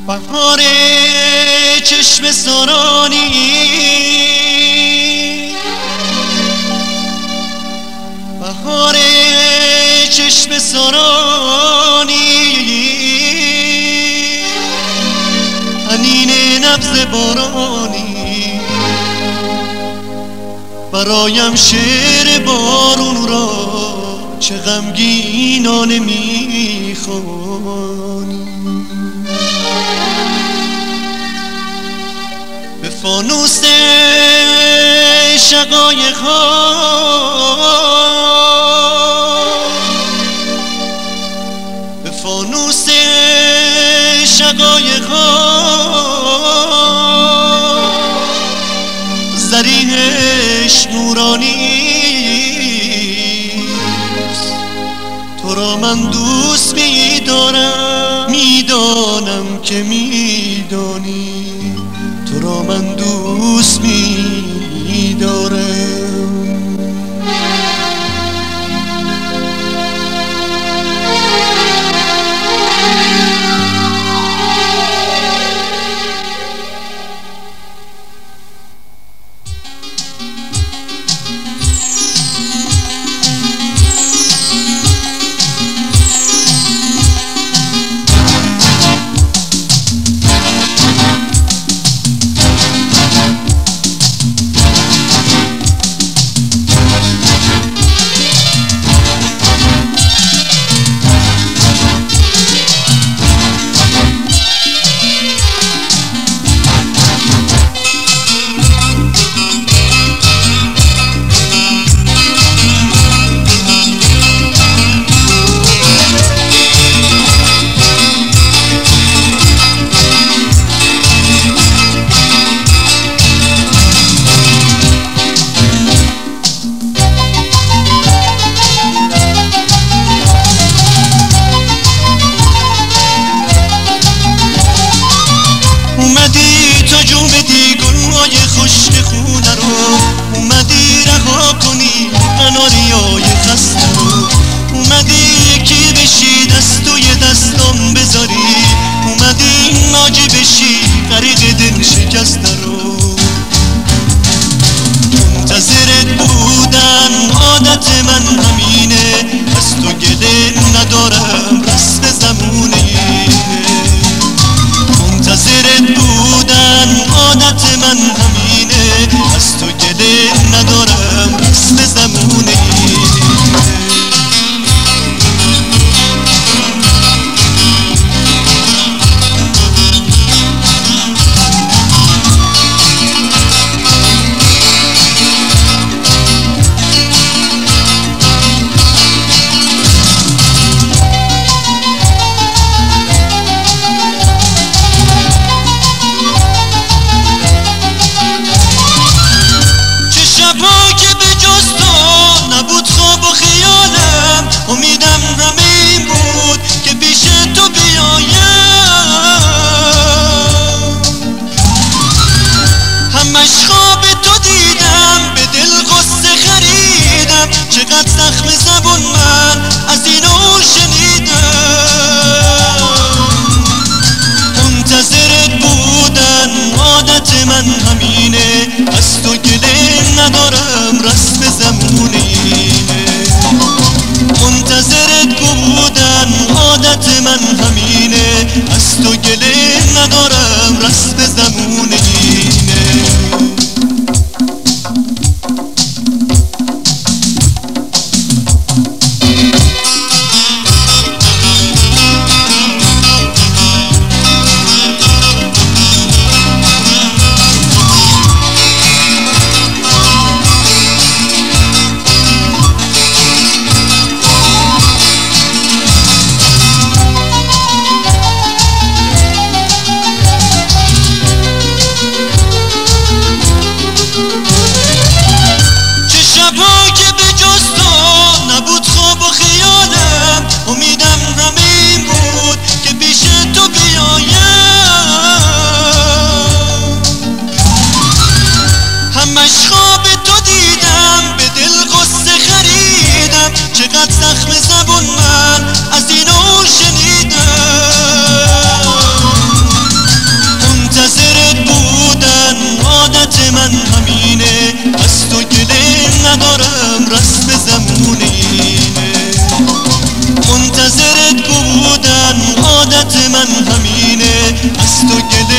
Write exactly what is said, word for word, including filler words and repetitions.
بهار چشم سرانی، بهار چشم سرانی، حنین نبض بارانی، برایم شعر بارون را چه غمگینانه میخوانی. به فانوس شقایق ها، به فانوس شقایق ها، زریحش نورانی، تو را من دوست می‌دارم، میدانم که میدانی، تو را من دوست می‌دارم. اومدی تا جو بدی گلهای خشک خونه رو، اومدی رها کنی قناریای خسته رو، اومدی یکی بشی دستوی دستم بذاری، اومدی ناجی بشی غریق دل شکسته رو. منتظرت بودن عادت من همینه، از تو گله ندارم رسم زمونه. منتظرت بودن عادت من همینه، از تو گله ندارم رسم زمونه. امیدم همین بود که پیش تو بیایم، همش خواب تو دیدم، به دل غصه خریدم، چقدر زخم زبون من از اینو شنیدم. منتظرت بودن عادت من همینه، از تو گله ندارم رسم زمونه. منتظرت بودن عادت من همینه، از تو گله ندارم رسم زمونه. از تو گله